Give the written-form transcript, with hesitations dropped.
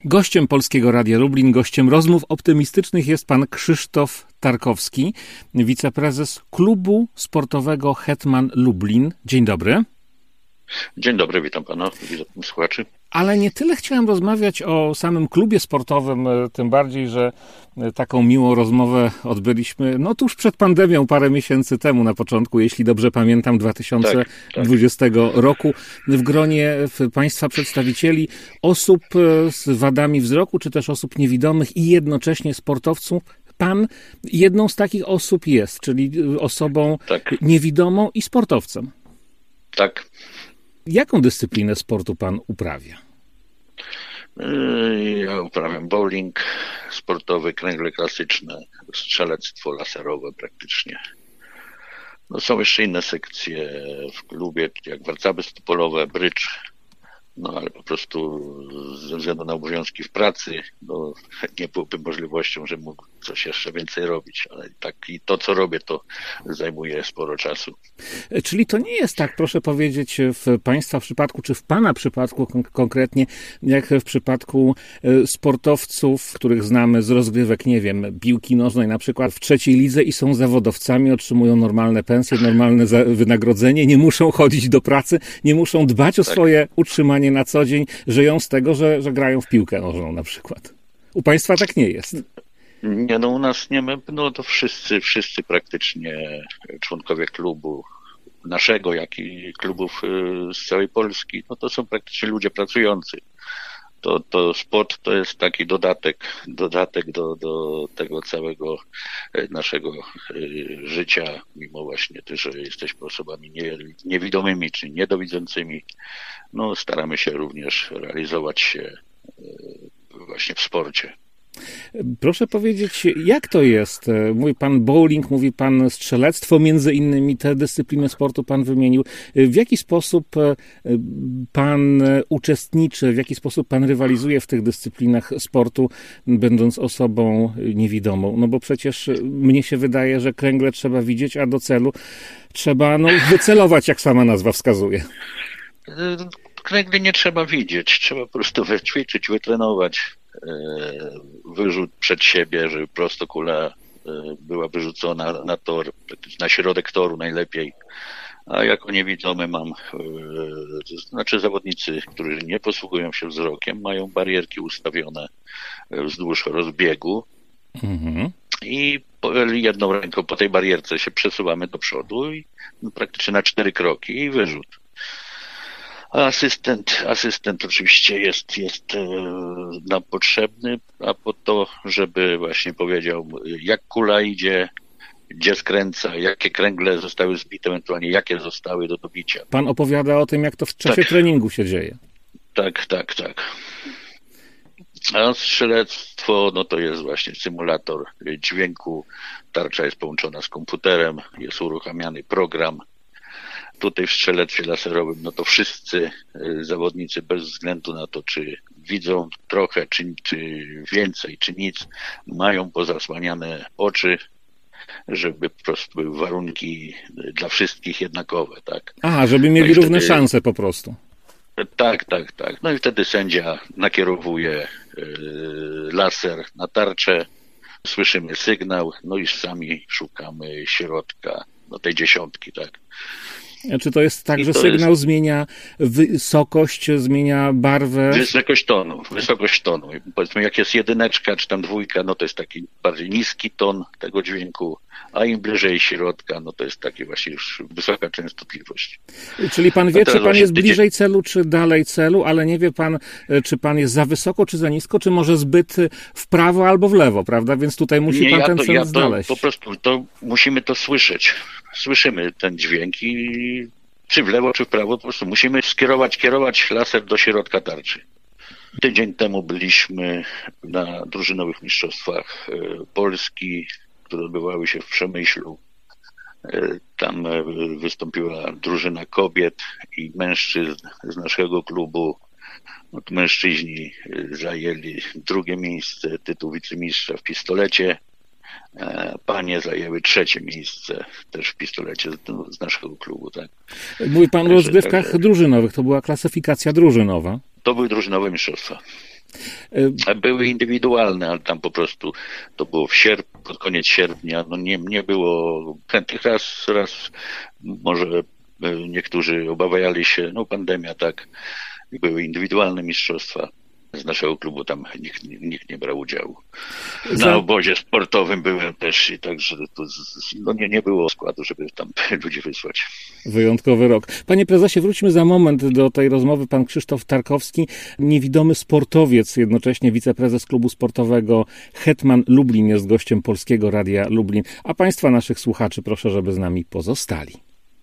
Gościem Polskiego Radia Lublin, gościem rozmów optymistycznych jest pan Krzysztof Tarkowski, wiceprezes Klubu Sportowego Hetman Lublin. Dzień dobry. Dzień dobry, witam pana, witam słuchaczy. Ale nie tyle chciałem rozmawiać o samym klubie sportowym, tym bardziej, że taką miłą rozmowę odbyliśmy, tuż przed pandemią, parę miesięcy temu, na początku, jeśli dobrze pamiętam, 2020 roku, w gronie państwa przedstawicieli osób z wadami wzroku, czy też osób niewidomych i jednocześnie sportowców. Pan jedną z takich osób jest, czyli osobą niewidomą i sportowcem. Tak. Jaką dyscyplinę sportu pan uprawia? Ja uprawiam bowling sportowy, kręgle klasyczne, strzelectwo laserowe praktycznie. Są jeszcze inne sekcje w klubie, jak warcaby stopolowe, brydż, ale po prostu ze względu na obowiązki w pracy, nie byłoby możliwością, że mógł coś jeszcze więcej robić, ale i to, co robię, to zajmuje sporo czasu. Czyli to nie jest tak, proszę powiedzieć, w państwa przypadku, czy w pana przypadku konkretnie, jak w przypadku sportowców, których znamy z rozgrywek, nie wiem, piłki nożnej na przykład w trzeciej lidze i są zawodowcami, otrzymują normalne pensje, normalne wynagrodzenie, nie muszą chodzić do pracy, nie muszą dbać o swoje utrzymanie na co dzień, żyją z tego, że grają w piłkę nożną na przykład. U państwa tak nie jest. Nie, u nas nie ma, to wszyscy praktycznie członkowie klubu naszego, jak i klubów z całej Polski, to są praktycznie ludzie pracujący. To sport to jest taki dodatek do tego całego naszego życia, mimo właśnie też, że jesteśmy osobami niewidomymi czy niedowidzącymi. Staramy się również realizować się właśnie w sporcie. Proszę powiedzieć, jak to jest? Mówi pan bowling, mówi pan strzelectwo, między innymi te dyscypliny sportu pan wymienił. W jaki sposób pan uczestniczy, w jaki sposób pan rywalizuje w tych dyscyplinach sportu, będąc osobą niewidomą? Bo przecież mnie się wydaje, że kręgle trzeba widzieć, a do celu trzeba wycelować, jak sama nazwa wskazuje. Kręgli nie trzeba widzieć, trzeba po prostu wyćwiczyć, wytrenować. Wyrzut przed siebie, żeby prostokula była wyrzucona na tor, na środek toru najlepiej. A jako niewidomy zawodnicy, którzy nie posługują się wzrokiem, mają barierki ustawione wzdłuż rozbiegu i jedną ręką po tej barierce się przesuwamy do przodu i praktycznie na 4 kroki i wyrzut. A asystent oczywiście jest nam potrzebny, a po to, żeby właśnie powiedział, jak kula idzie, gdzie skręca, jakie kręgle zostały zbite, ewentualnie jakie zostały do dobicia. Pan opowiada o tym, jak to w czasie treningu się dzieje. Tak. A strzelectwo, to jest właśnie symulator dźwięku, tarcza jest połączona z komputerem, jest uruchamiany program. Tutaj w strzelectwie laserowym, to wszyscy zawodnicy bez względu na to, czy widzą trochę, czy więcej, czy nic, mają pozasłaniane oczy, żeby po prostu były warunki dla wszystkich jednakowe, tak? Aha, żeby mieli równe szanse po prostu. Tak. I wtedy sędzia nakierowuje laser na tarczę, słyszymy sygnał, i sami szukamy środka, tej dziesiątki, tak? Czy to jest tak, że sygnał zmienia wysokość, zmienia barwę? Wysokość tonu. Powiedzmy, jak jest 1 czy tam 2, to jest taki bardziej niski ton tego dźwięku, a im bliżej środka, to jest taki właśnie już wysoka częstotliwość. Czyli pan wie, czy pan jest bliżej celu, czy dalej celu, ale nie wie pan, czy pan jest za wysoko, czy za nisko, czy może zbyt w prawo albo w lewo, prawda? Więc tutaj musi pan ten cel znaleźć. Po prostu musimy to słyszeć. Słyszymy ten dźwięk i czy w lewo, czy w prawo, po prostu musimy kierować laser do środka tarczy. Tydzień temu byliśmy na drużynowych mistrzostwach Polski, które odbywały się w Przemyślu. Tam wystąpiła drużyna kobiet i mężczyzn z naszego klubu. Mężczyźni zajęli 2. miejsce, tytuł wicemistrza w pistolecie. Panie zajęły 3. miejsce też w pistolecie z naszego klubu, tak. Mówi pan o rozgrywkach drużynowych, to była klasyfikacja drużynowa. To były drużynowe mistrzostwa. Były indywidualne, ale tam po prostu to było pod koniec sierpnia. No nie było chętnych. Raz może niektórzy obawiali się, pandemia, tak. Były indywidualne mistrzostwa. Z naszego klubu tam nikt nie brał udziału. Na obozie sportowym byłem też i także to nie było składu, żeby tam ludzi wysłać. Wyjątkowy rok. Panie prezesie, wróćmy za moment do tej rozmowy. Pan Krzysztof Tarkowski, niewidomy sportowiec, jednocześnie wiceprezes klubu sportowego Hetman Lublin, jest gościem Polskiego Radia Lublin. A państwa, naszych słuchaczy, proszę, żeby z nami pozostali.